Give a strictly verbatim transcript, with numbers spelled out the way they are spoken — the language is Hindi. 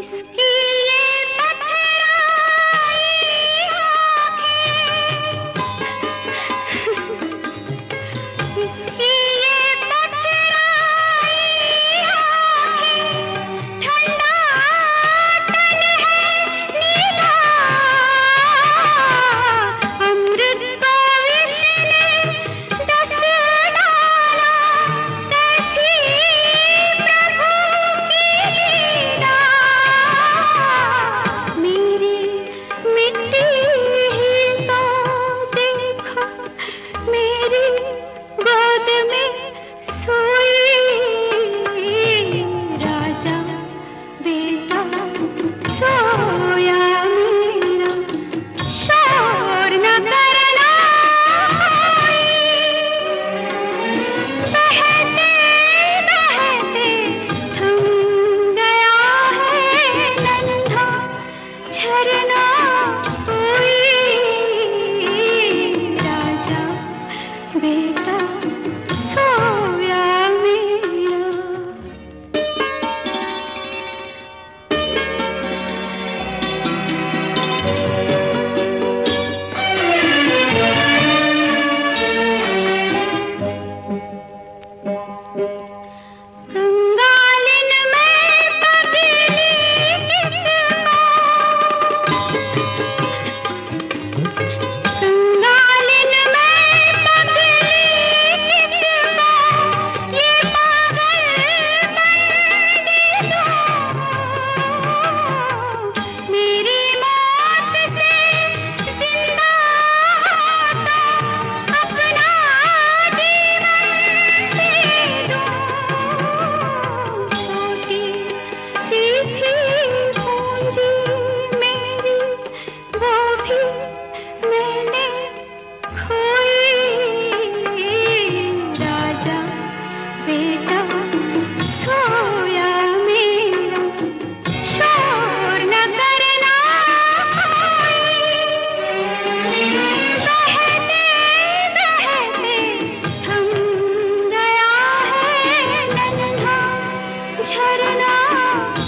इसकी ये पथराई आँखें, इसकी ये पथराई आँखें, ठंडा तन है नीला, अमृत को विष ने डस डाला, कैसी प्रभु की लीला। मेरी मिट्टी ही तो देखो, मेरी गोद में सोई, राजा बेटा सोया मेरा, शोर न करना कोई। बहते बहते थम गया है नन्हा झरना कोई, राजा बेटा सोया मेरा। कंगालिन में पगली किसको, कंगालिन में पगली किसको, ये पागल बंदी दो। मेरी मौत से जिंदा हो तो अपना जीवन दे दूं। छोटी सी थी पूंजी मेरी, वो भी मैंने खोई, राजा बेटा सोया मेरा, शोर न करना कोई। बहते बहते थम गया है नन्हा झरना